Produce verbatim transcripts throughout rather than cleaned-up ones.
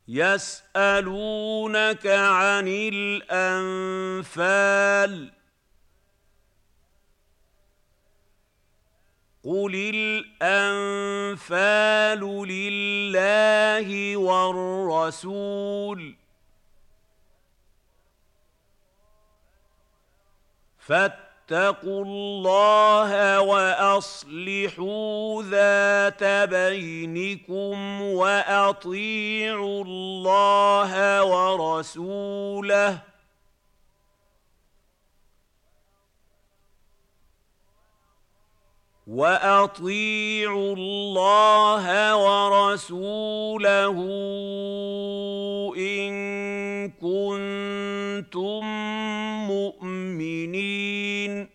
يسألونك عن الأنفال قل الأنفال لله والرسول فاتقوا الله وأصلحوا ذات بينكم وأطيعوا الله ورسوله وأطيعوا الله ورسوله إن كنتم مؤمنين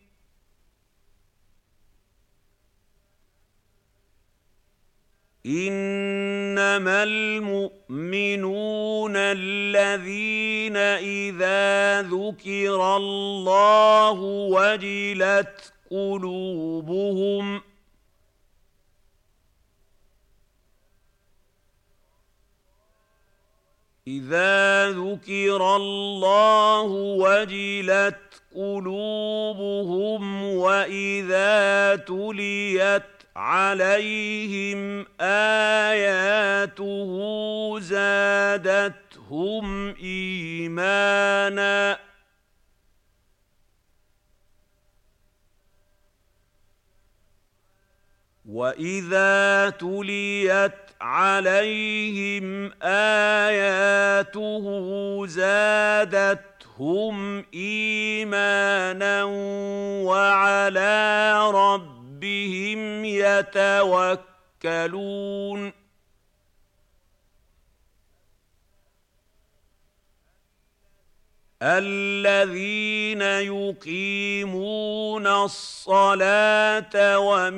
إنما المؤمنون الذين إذا ذكر الله وجلت قلوبهم إذا ذكر الله وجلت قلوبهم وإذا تليت عليهم آياته زادتهم إيمانا وإذا تليت عليهم آياته زادتهم إيمانا وعلى ربهم يتوكلون الذين يقيمون الصلاة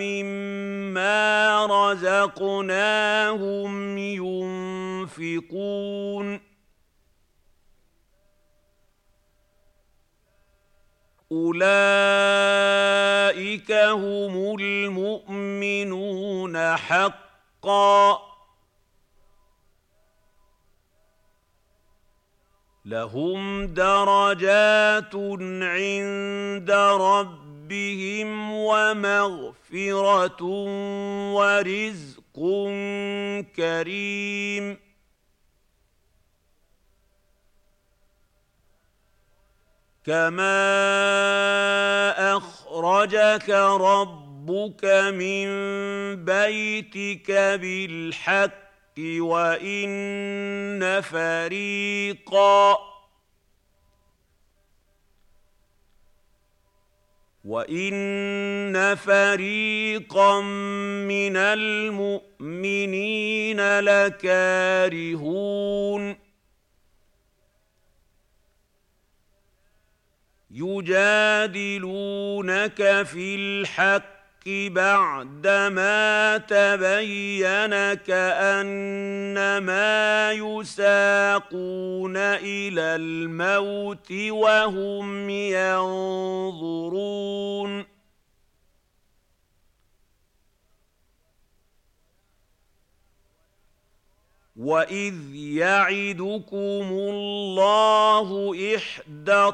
ومما رزقناهم ينفقون أولئك هم المؤمنون حقا لهم درجات عند ربهم ومغفرة ورزق كريم كما أخرجك ربك من بيتك بالحق وإن فريقا وإن فريقا من المؤمنين لكارهون يجادلونك في الحق بعدما تبين كأنما يساقون إلى الموت وهم ينظرون وإذ يعدكم الله إحدى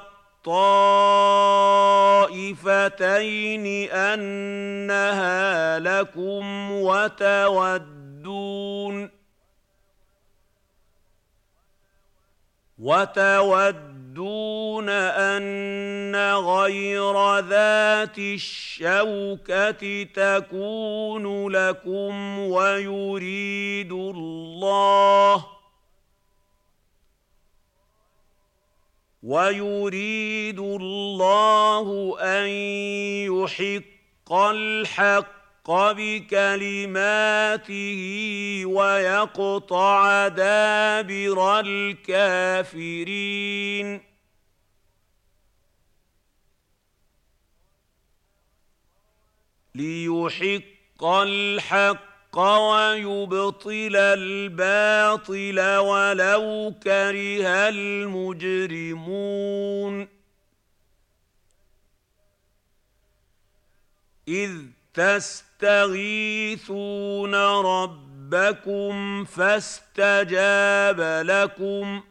الطائفتين أنها لكم وتودون وتودون أن غير ذات الشوكة تكون لكم ويريد الله ويريد الله أن يحق الحق بكلماته ويقطع دابر الكافرين ليحق الحق ويبطل الباطل ولو كره المجرمون إذ تستغيثون ربكم ربكم فاستجاب لكم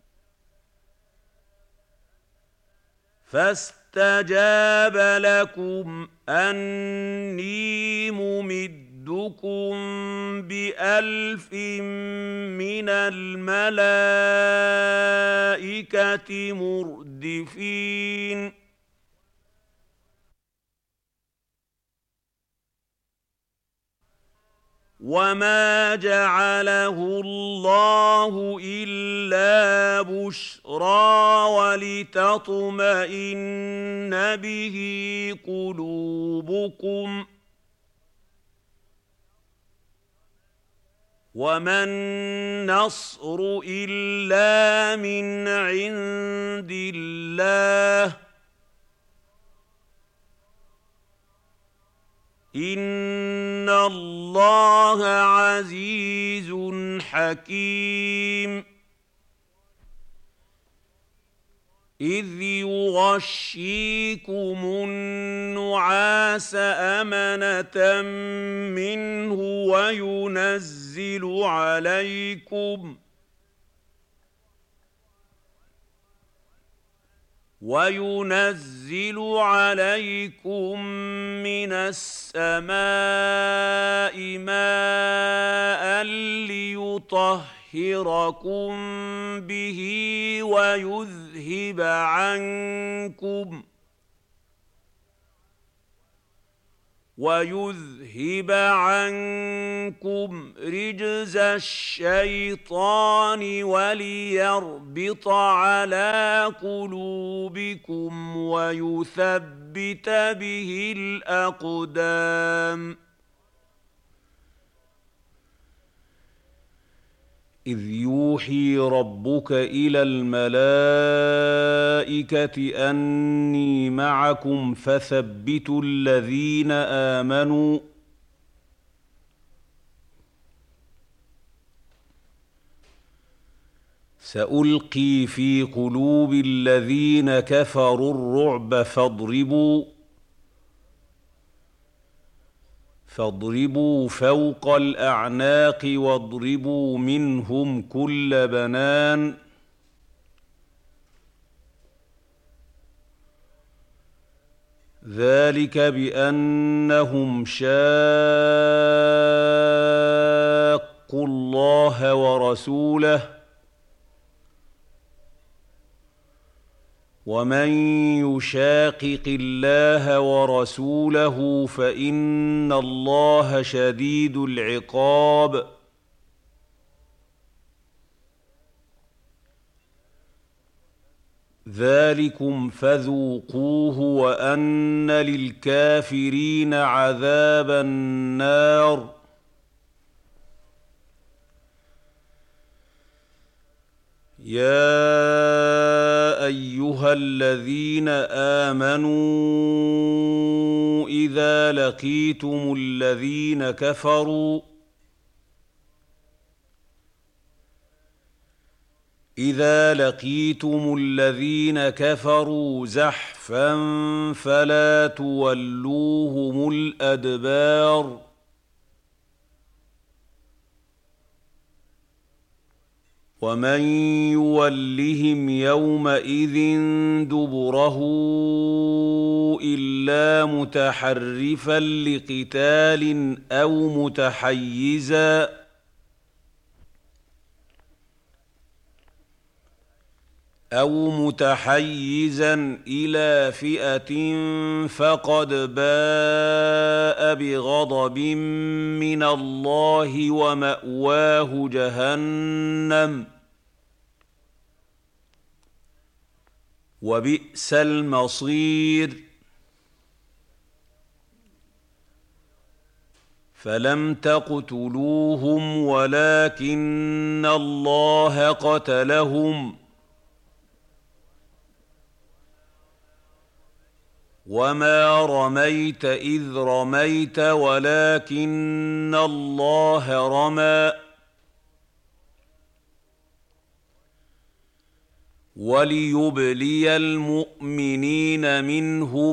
فاستجاب لكم أني ممدكم بألف من الملائكة مردفين وما جعله الله إلا بشرى ولتطمئن به قلوبكم وما النصر إلا من عند الله إن الله عزيز حكيم إذ يغشيكم النعاس أمنة منه وينزل عليكم وينزل عليكم من السماء ماء ليطهركم به ويذهب عنكم ويذهب عنكم رجز الشيطان وليربط على قلوبكم ويثبت به الأقدام إذ يوحي ربك إلى الملائكة أني معكم فثبتوا الذين آمنوا سألقي في قلوب الذين كفروا الرعب فاضربوا فاضربوا فوق الأعناق واضربوا منهم كل بنان ذلك بأنهم شاقوا الله ورسوله ومن يشاقق الله ورسوله فإن الله شديد العقاب ذلكم فذوقوه وأن للكافرين عذاب النار يا أيها الذين آمنوا إذا لقيتم الذين كفروا إذا لقيتم الذين كفروا زحفا فلا تولوهم الأدبار ومن يولهم يومئذ دبره إلا متحرفا لقتال أو متحيزا أو متحيزا إلى فئة فقد باء بغضب من الله ومأواه جهنم وبئس المصير فلم تقتلوهم ولكن الله قتلهم وما رميت إذ رميت ولكن الله رمى وليبلي المؤمنين منه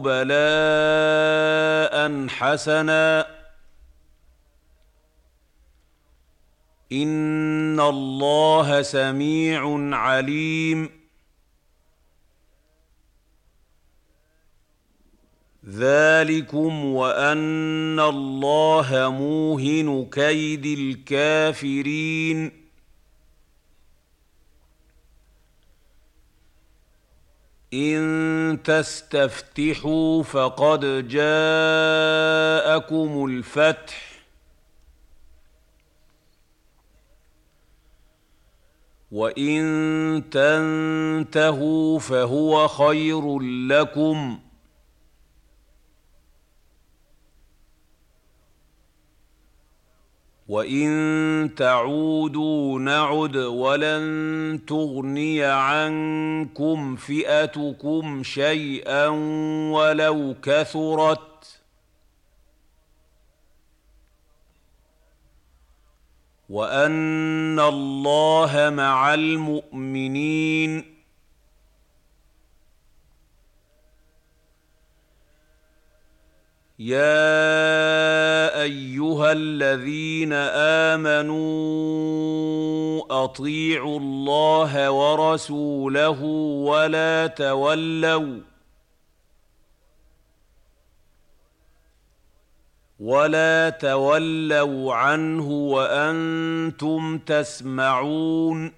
بلاء حسنا إن الله سميع عليم ذلكم وأن الله موهن كيد الكافرين إن تستفتحوا فقد جاءكم الفتح وإن تنتهوا فهو خير لكم وإن تعودوا نعد ولن تغني عنكم فئتكم شيئا ولو كثرت وأن الله مع المؤمنين يا أيها الذين آمنوا أطيعوا الله ورسوله ولا تولوا ولا تولوا عنه وأنتم تسمعون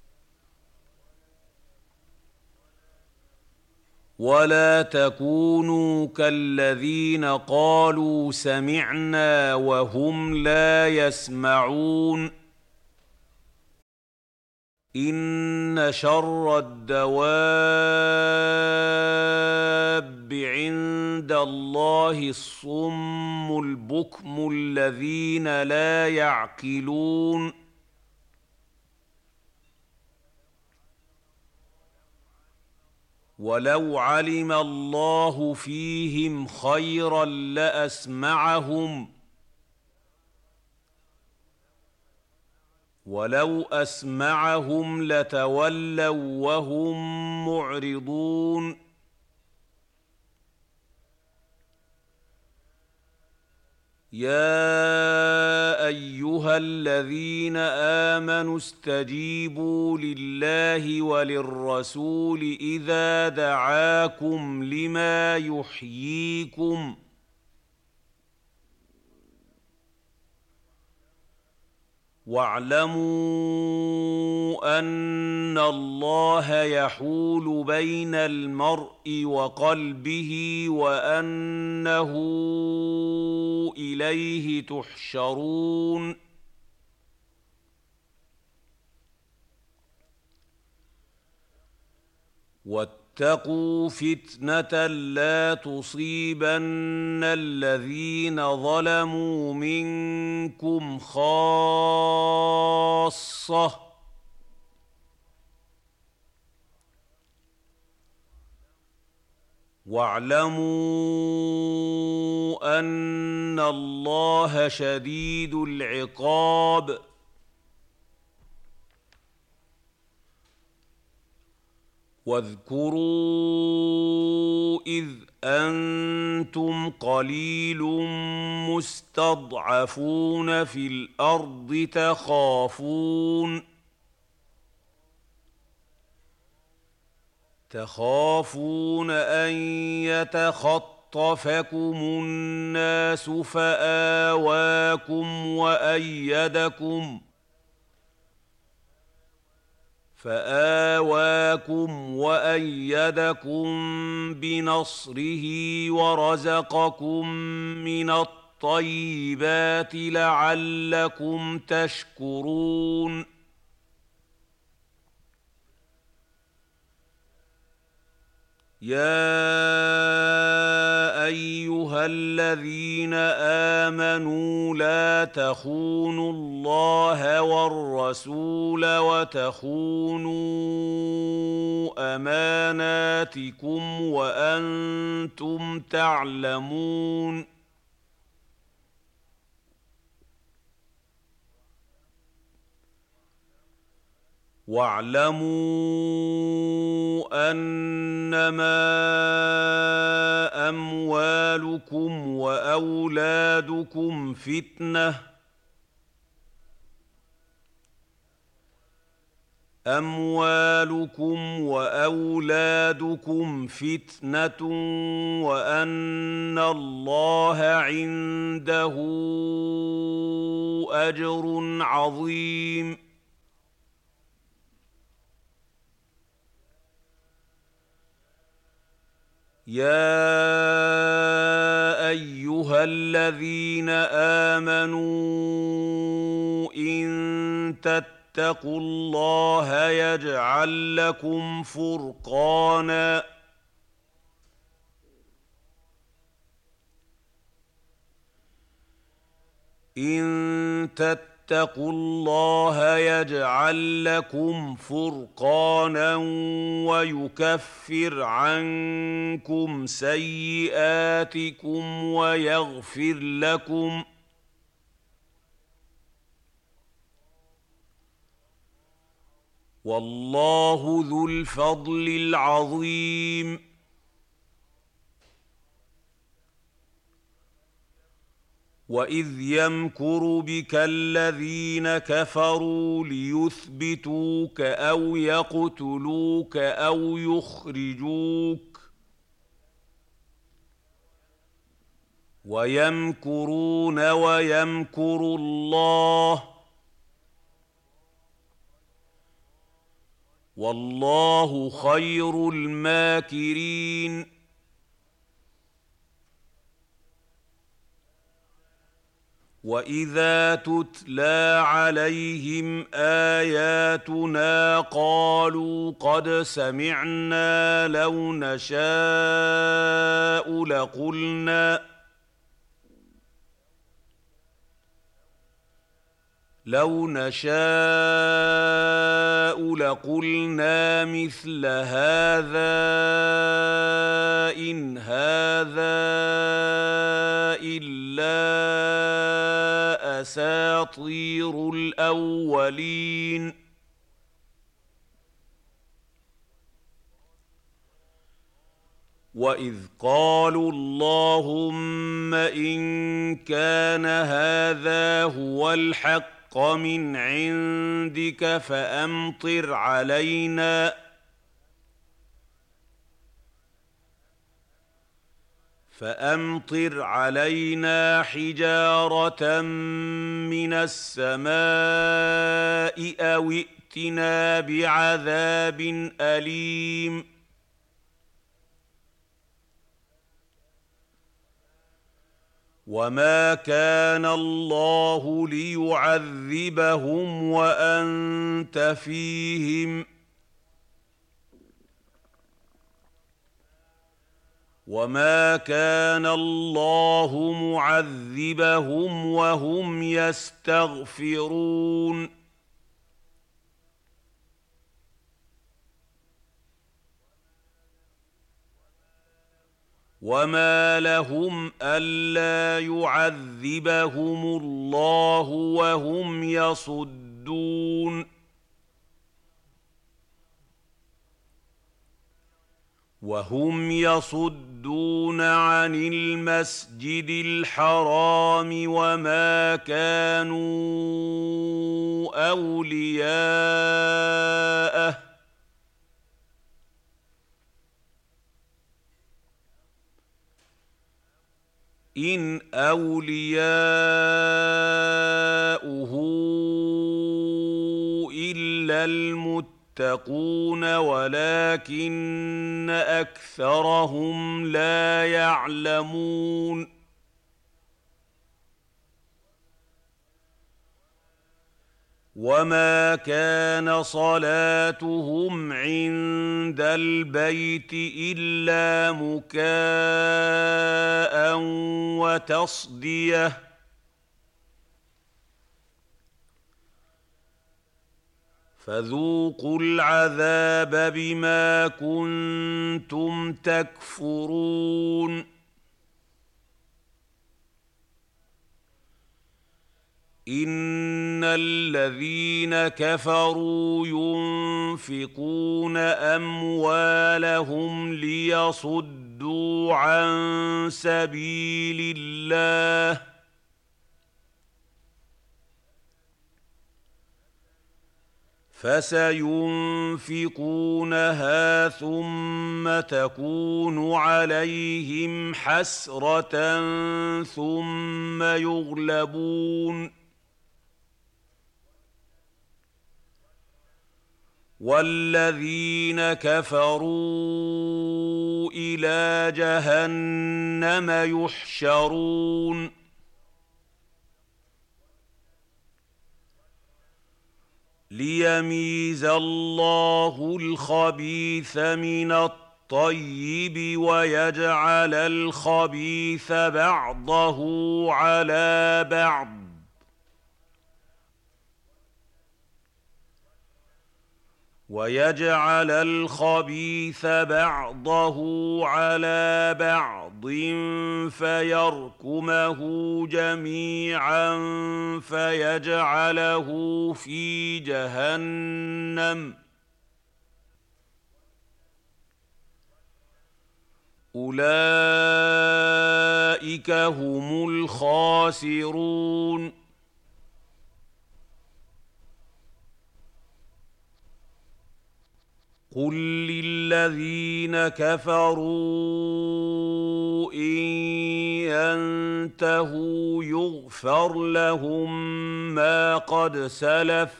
ولا تكونوا كالذين قالوا سمعنا وهم لا يسمعون إن شر الدواب عند الله الصم البكم الذين لا يعقلون ولو علم الله فيهم خيرا لأسمعهم ولو أسمعهم لتولوا وهم معرضون يا أيها الذين آمنوا استجيبوا لله وللرسول إذا دعاكم لما يحييكم واعلموا أن الله يحول بين المرء وقلبه وأنه إليه تحشرون واتقوا فتنة لا تصيبن الذين ظلموا منكم خاصة واعلموا أن الله شديد العقاب واذكروا إذ أنتم قليل مستضعفون في الأرض تخافون تخافون أن يتخطفكم الناس فآواكم وأيدكم فآواكم وأيدكم بنصره ورزقكم من الطيبات لعلكم تشكرون يا أيها الذين آمنوا لا تخونوا الله والرسول وتخونوا أماناتكم وأنتم تعلمون واعلموا أنما أموالكم وأولادكم فتنة أموالكم وأولادكم فتنة وأن الله عنده أجر عظيم. يا أيها الذين آمنوا إن تتقوا الله يجعل لكم فرقانا إن تتقوا الله يجعل لكم فرقانا ويكفر عنكم سيئاتكم ويغفر لكم والله ذو الفضل العظيم. وإذ يمكر بك الذين كفروا ليثبتوك أو يقتلوك أو يخرجوك ويمكرون ويمكر الله والله خير الماكرين. وإذا تتلى عليهم آياتنا قالوا قد سمعنا لو نشاء لقلنا لو نشاء لقلنا مثل هذا إن هذا إلا أساطير الأولين. وإذ قالوا اللهم إن كان هذا هو الحق من عندك فأمطر علينا فأمطر علينا حجارة من السماء أو ائتنا بعذاب أليم. وما كان الله ليعذبهم وأنت فيهم وما كان الله معذبهم وهم يستغفرون. وما لهم ألا يعذبهم الله وهم يصدون وهم يصدون عن المسجد الحرام وما كانوا أولياءه إن أولياؤه إلا المتقون ولكن أكثرهم لا يعلمون. وما كان صلاتهم عند البيت إلا مكاء وتصدية فذوقوا العذاب بما كنتم تكفرون. إن الذين كفروا ينفقون أموالهم ليصدوا عن سبيل الله فسينفقونها ثم تكون عليهم حسرة ثم يغلبون والذين كفروا إلى جهنم يحشرون ليميز الله الخبيث من الطيب ويجعل الخبيث بعضه على بعض ويجعل الخبيث بعضه على بعض فيركمه جميعا فيجعله في جهنم أولئك هم الخاسرون قل للذين كفروا إن ينتهوا يغفر لهم ما قد سلف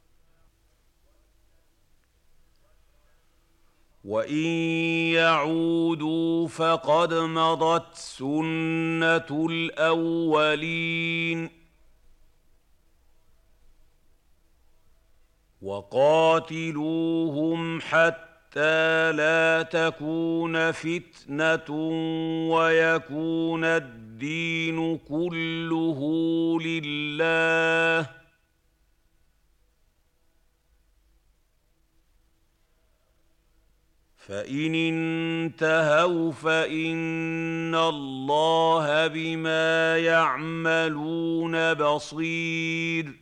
وإن يعودوا فقد مضت سنة الأولين وقاتلوهم حتى لا تكون فتنة ويكون الدين كله لله فإن انتهوا فإن الله بما يعملون بصير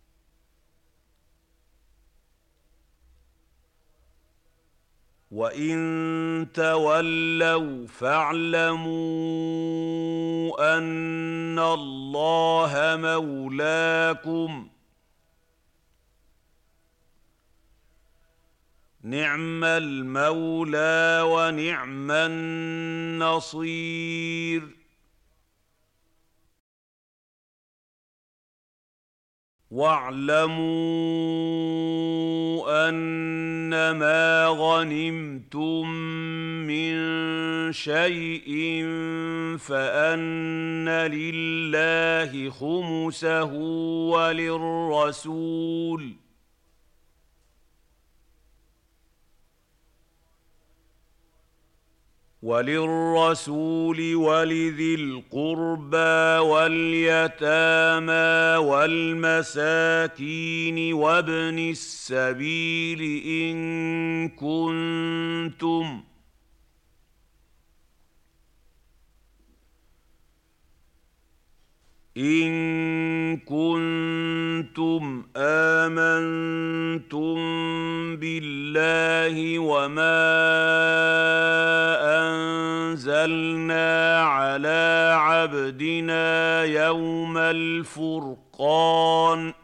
وإن تولوا فاعلموا أن الله مولاكم نعم المولى ونعم النصير واعلموا أنما غنمتم من شيء فأن لله خمسه وللرسول وللرسول ولذي القربى واليتامى والمساكين وابن السبيل إن كنتم إن كنتم آمنتم بالله وما أنزلنا على عبدنا يوم الفرقان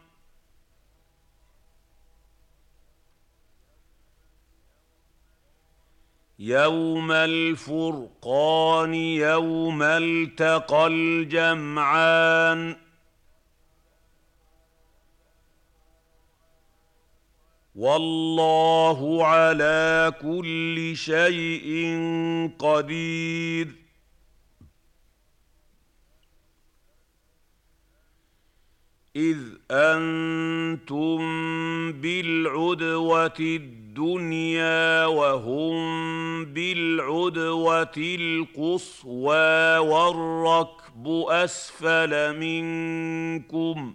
يوم الفرقان يوم التقى الجمعان والله على كل شيء قدير إذ أنتم بالعدوة الدنيا وهم بالعدوة القصوى والركب أسفل منكم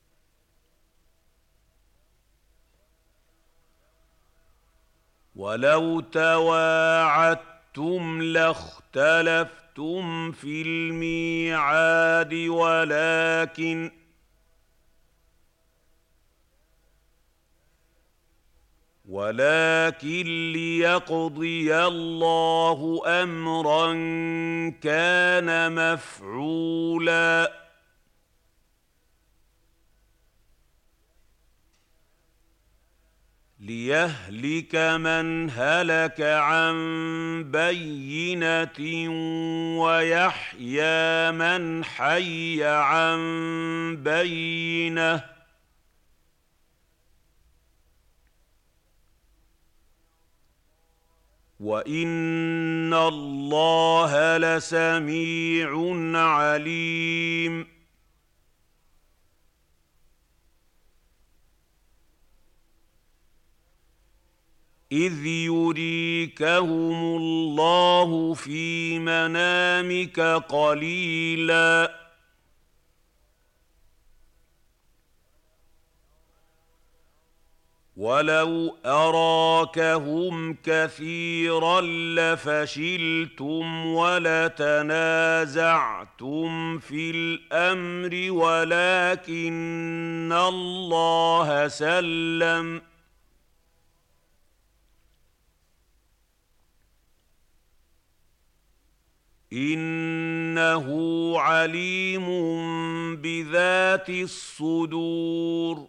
ولو تواعدتم لاختلفتم في الميعاد ولكن ولكن ليقضي الله أمرا كان مفعولا ليهلك من هلك عن بينة ويحيى من حي عن بينة وإن الله لسميع عليم إذ يريكهم الله في منامك قليلاً ولو أراكهم كثيراً لفشلتم ولتنازعتم في الأمر ولكن الله سلم إنه عليم بذات الصدور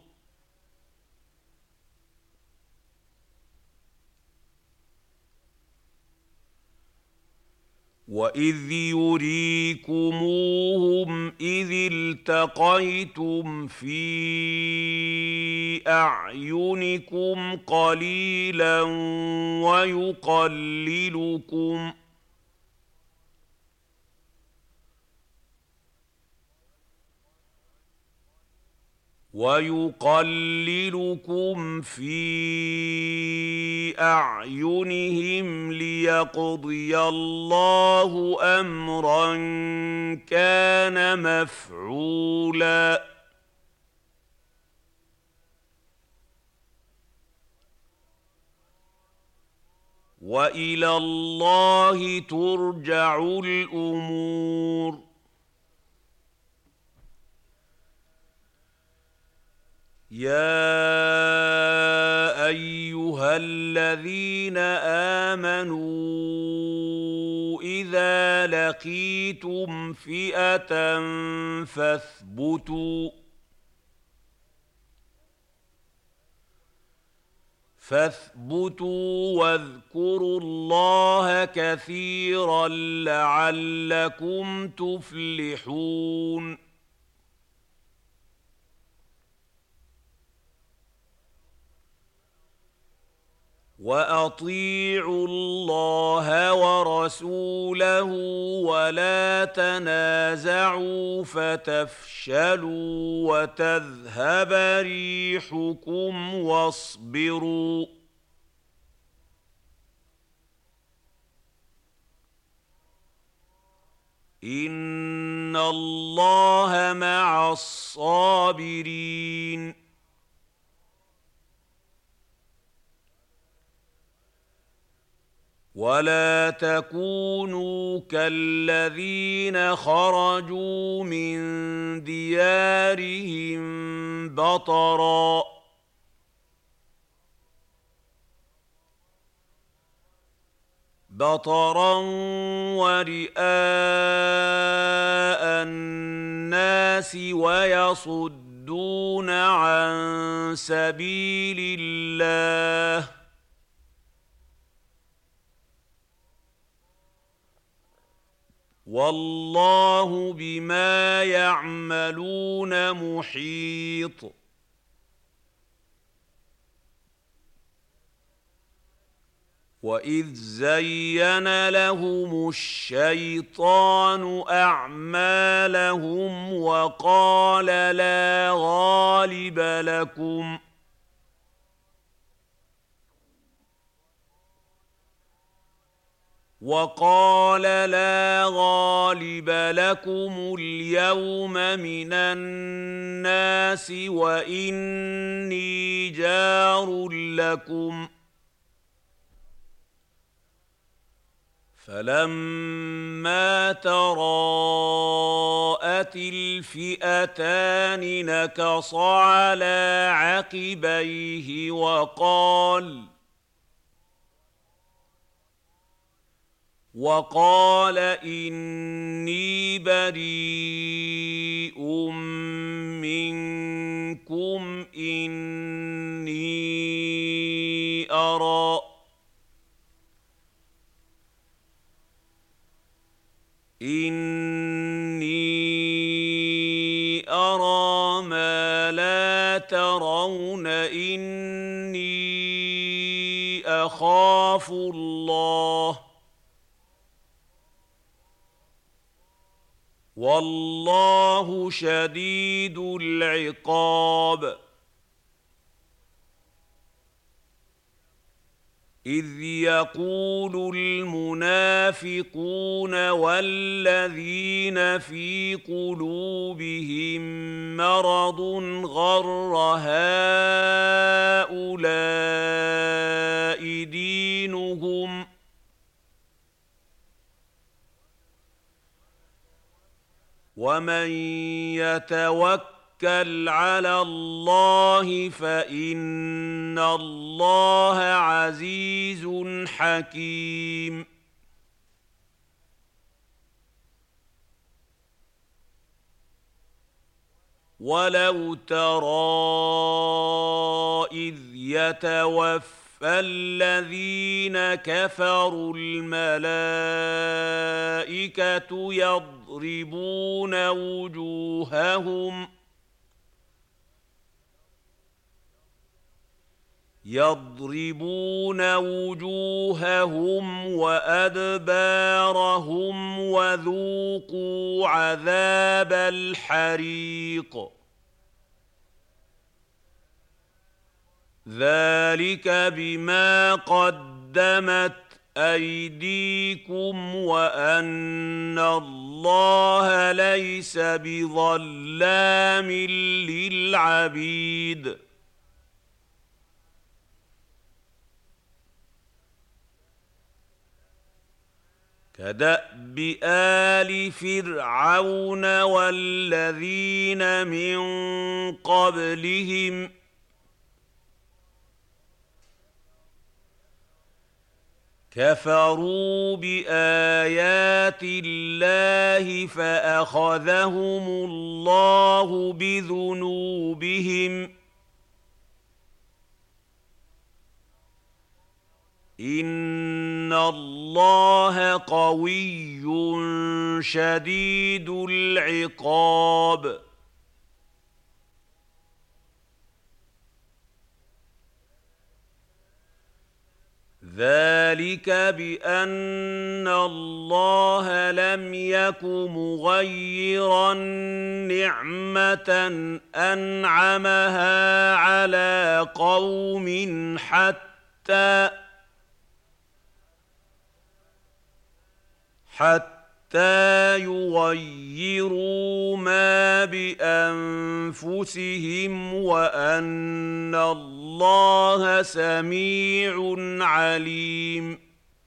وإذ يريكموهم إذ التقيتم في أعينكم قليلاً ويقللكم ويقللكم في أعينهم ليقضي الله أمرا كان مفعولا وإلى الله ترجع الأمور يا أيها الذين آمنوا إذا لقيتم فئة فاثبتوا فاثبتوا واذكروا الله كثيرا لعلكم تفلحون وأطيعوا الله ورسوله ولا تنازعوا فتفشلوا وتذهب ريحكم واصبروا إن الله مع الصابرين ولا تكونوا كالذين خرجوا من ديارهم بطرا بطرا ورئاء الناس ويصدون عن سبيل الله والله بما يعملون محيط وإذ زين لهم الشيطان أعمالهم وقال لا غالب لكم وقال لا غالب لكم اليوم من الناس وإني جار لكم فلما تراءت الفئتان نكص على عقبيه وقال وقال إني بريء منكم إني إني أرى ما لا ترون إني أخاف الله والله شديد العقاب إذ يقول المنافقون والذين في قلوبهم مرض غر هؤلاء دينهم ومن يتوكل على الله فإن الله عزيز حكيم ولو ترى إذ يتوفى الذين كفروا الملائكة يضربون وجوههم يضربون وجوههم وأدبارهم وذوقوا عذاب الحريق ذلك بما قدمت أيديكم وأن الله ليس بظلام للعبيد كدأب آل فرعون والذين من قبلهم كفروا بآيات الله فأخذهم الله بذنوبهم إن الله قوي شديد العقاب ذلك بأن الله لم يك مغيرا نعمة أنعمها على قوم حتى حتى يغيروا ما بأنفسهم وأن الله سميع عليم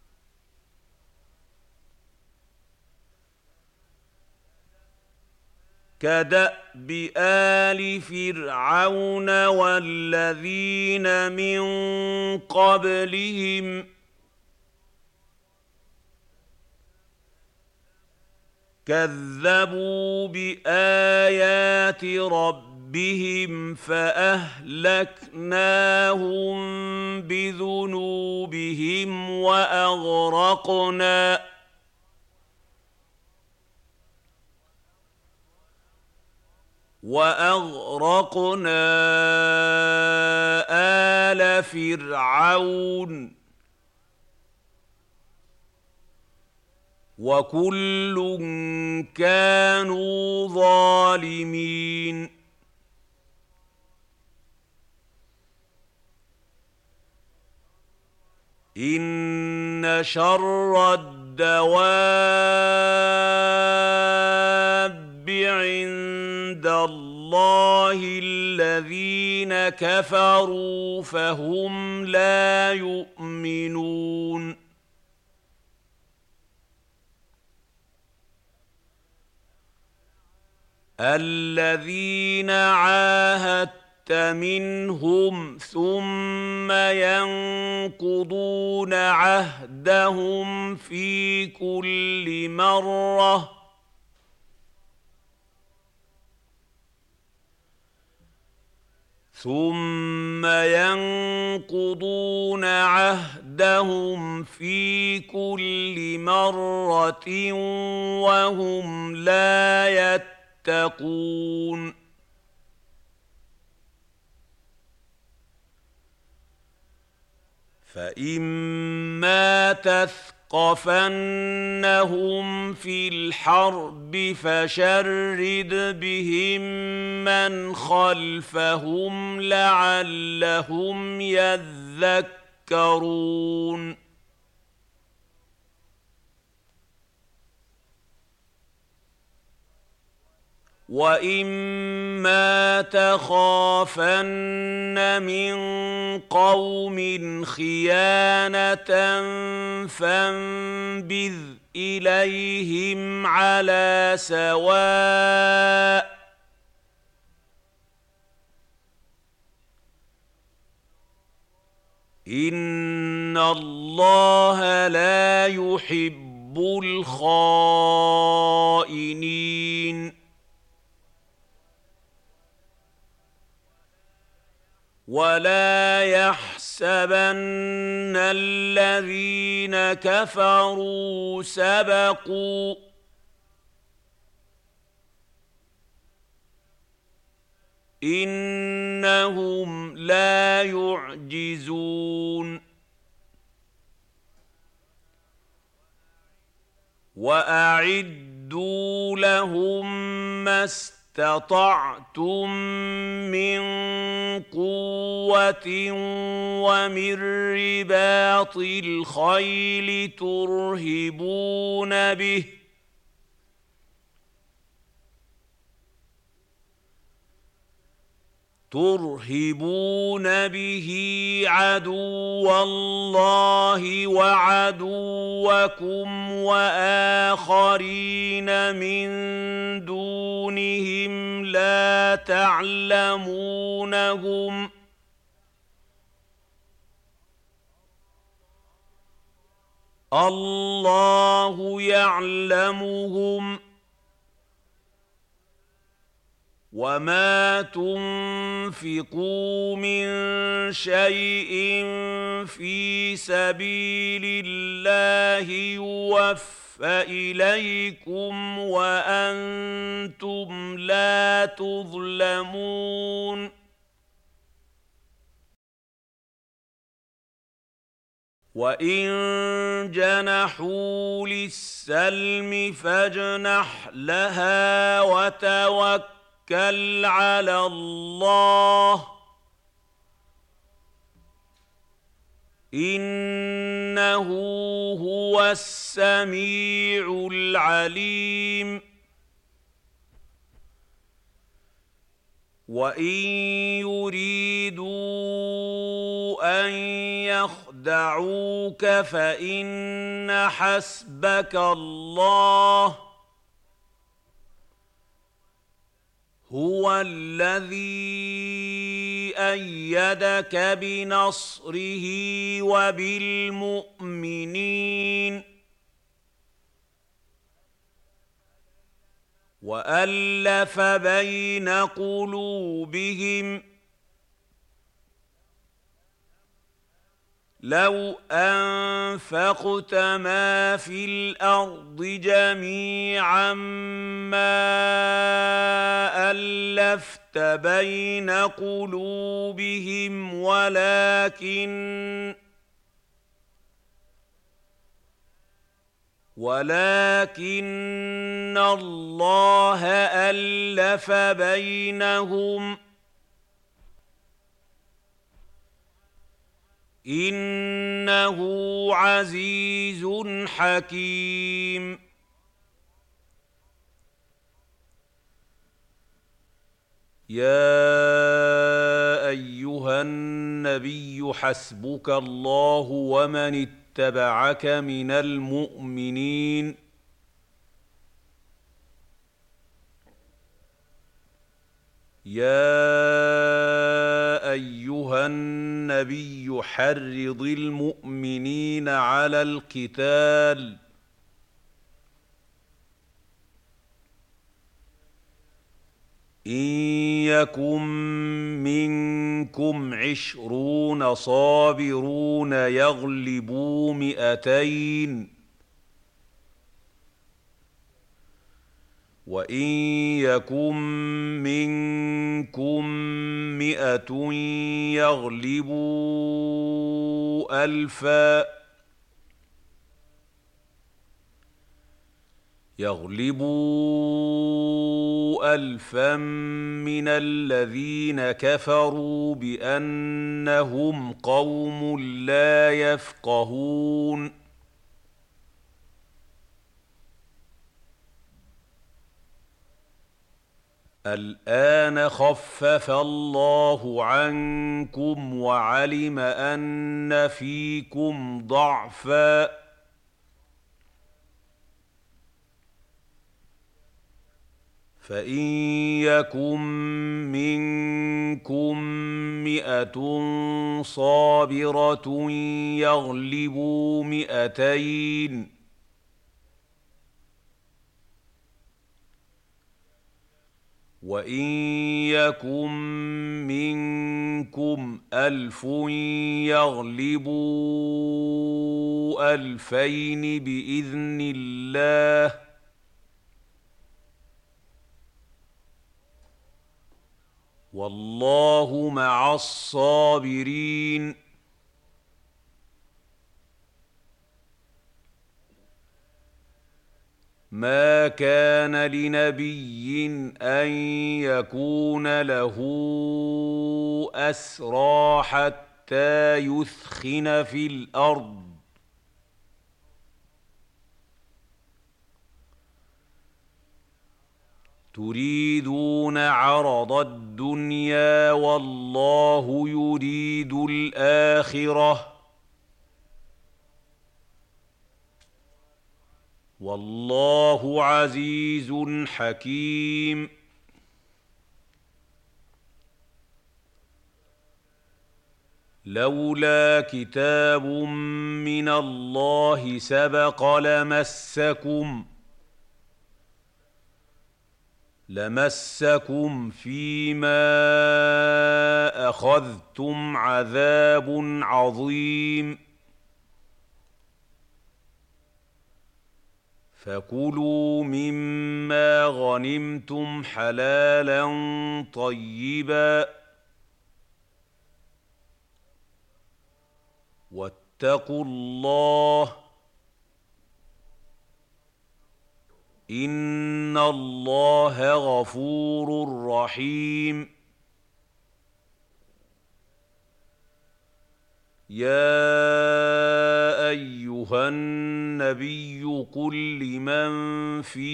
كدأب آل فرعون والذين من قبلهم كذبوا بآيات ربهم فأهلكناهم بذنوبهم وأغرقنا وأغرقنا آل فرعون وكل كانوا ظالمين إن شر الدواب عند الله الذين كفروا فهم لا يؤمنون الذين عاهدت منهم ثم ينقضون عهدهم في كل مرة ثم ينقضون عهدهم في كل مرة وهم لا يتقون فإما تثقفنهم في الحرب فشرد بهم من خلفهم لعلهم يذكرون وَإِمَّا تَخَافَنَّ مِن قَوْمٍ خِيَانَةً فَانبِذْ إِلَيْهِمْ عَلَىٰ سَوَاءٍ ۚ إِنَّ اللَّهَ لَا يُحِبُّ الْخَائِنِينَ وَلَا يَحْسَبَنَّ الَّذِينَ كَفَرُوا سَبَقُوا ۚ إِنَّهُمْ لَا يُعْجِزُونَ وَأَعِدُّوا لَهُم مَّا اسْتَطَعْتُم مِّن قُوَّةٍ وَمِن رِّبَاطِ الْخَيْلِ تُرْهِبُونَ بِهِ تُرْهِبُونَ بِهِ عَدُوَّ اللَّهِ وَعَدُوَّكُمْ وَآخَرِينَ مِن دُونِهِمْ لَا تَعْلَمُونَهُمْ ۚ اللَّهُ يَعْلَمُهُمْ ۚ وَمَا تُنفِقُوا مِن شَيْءٍ فِي سَبِيلِ اللَّهِ يُوَفَّ إِلَيْكُمْ وَأَنتُمْ لَا تُظْلَمُونَ وَإِن جَنَحُوا لِلسَّلْمِ فَاجْنَحْ لَهَا وَتَوَكَّلْ توكل على الله إنه هو السميع العليم وإن يريدوا أن يخدعوك فإن حسبك الله هو الذي أيدك بنصره وبالمؤمنين وألف بين قلوبهم لو أنفقت ما في الأرض جميعا ما ألفت بين قلوبهم ولكن ولكن الله ألف بينهم إنه عزيز حكيم يا أيها النبي حسبك الله ومن اتبعك من المؤمنين يا أيها النبي حرض المؤمنين على القتال إن يكن منكم عشرون صابرون يغلبوا مئتين وإن يكن منكم مئة يغلبوا ألفا يغلبوا ألفا من الذين كفروا بأنهم قوم لا يفقهون الآن خفف الله عنكم وعلم أن فيكم ضعفا فإن يكن منكم مئة صابرة يغلبوا مئتين وإن يكن منكم ألف يغلبوا ألفين بإذن الله والله مع الصابرين ما كان لنبي أن يكون له أسرى حتى يثخن في الأرض تريدون عرض الدنيا والله يريد الآخرة والله عزيز حكيم لولا كتاب من الله سبق لمسكم لمسكم فيما أخذتم عذاب عظيم فكلوا مما غنمتم حلالا طيبا واتقوا الله إن الله غفور رحيم يا أيها النبي قل لمن في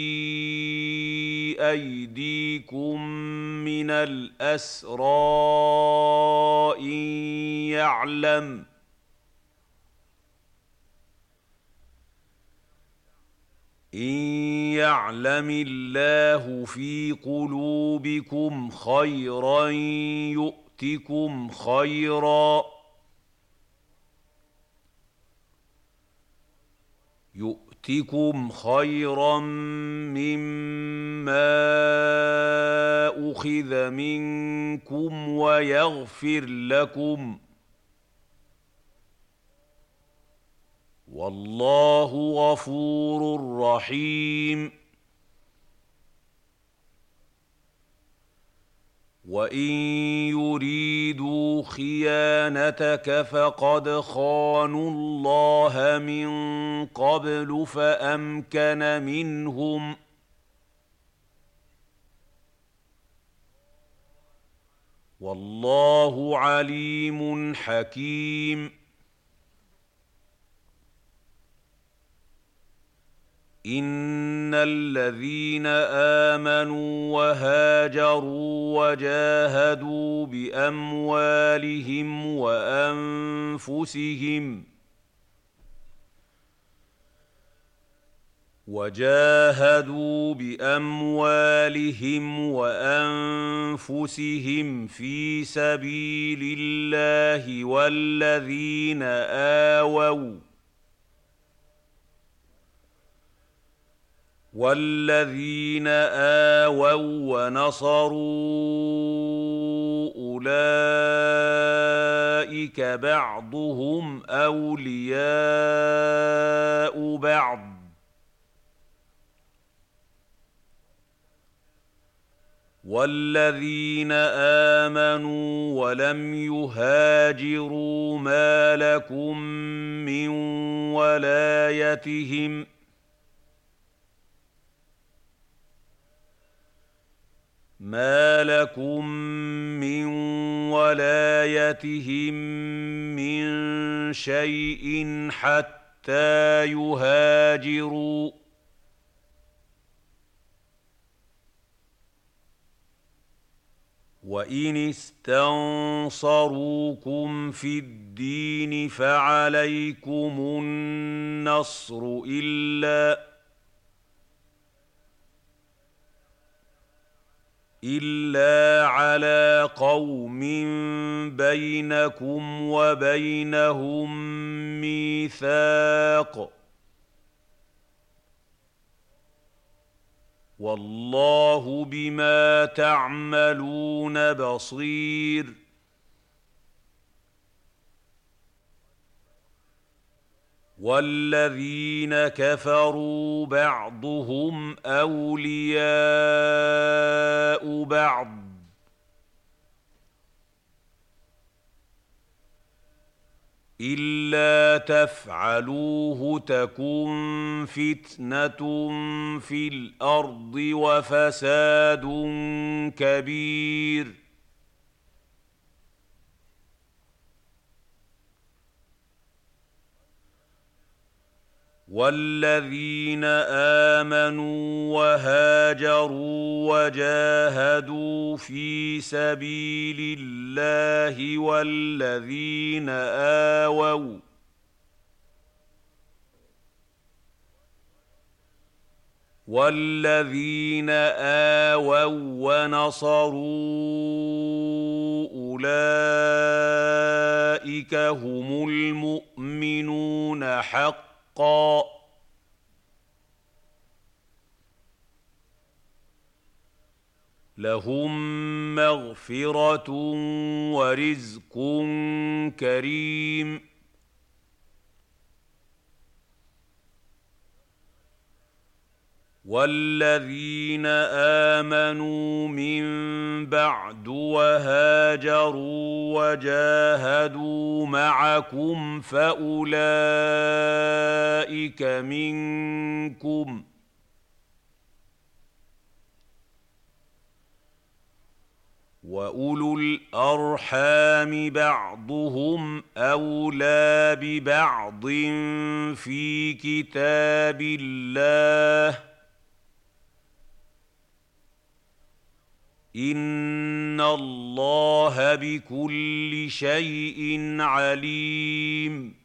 أيديكم من الأسرى إن يعلم إن يعلم الله في قلوبكم خيرا يؤتكم خيرا يؤتكم خيرا مما أخذ منكم ويغفر لكم والله غفور رحيم وإن يريدوا خيانتك فقد خانوا الله من قبل فأمكن منهم والله عليم حكيم إن الذين آمنوا وهاجروا وجاهدوا بأموالهم وأنفسهم وجاهدوا بأموالهم وأنفسهم في سبيل الله والذين آووا والذين آووا ونصروا أولئك بعضهم أولياء بعض والذين آمنوا ولم يهاجروا ما لكم من ولايتهم ما لكم من ولايتهم من شيء حتى يهاجروا وإن استنصروكم في الدين فعليكم النصر إلا إلا على قوم بينكم وبينهم ميثاق والله بما تعملون بصير والذين كفروا بعضهم أولياء بعض إلا تفعلوه تكن فتنة في الأرض وفساد كبير والذين آمنوا وهاجروا وجاهدوا في سبيل الله والذين آووا والذين آووا ونصروا أولئك هم المؤمنون حقا لهم مغفرة ورزق كريم والذين آمنوا من بعد وهاجروا وجاهدوا معكم فأولئك منكم وأولو الأرحام بعضهم أولى ببعض في كتاب الله إن الله بكل شيء عليم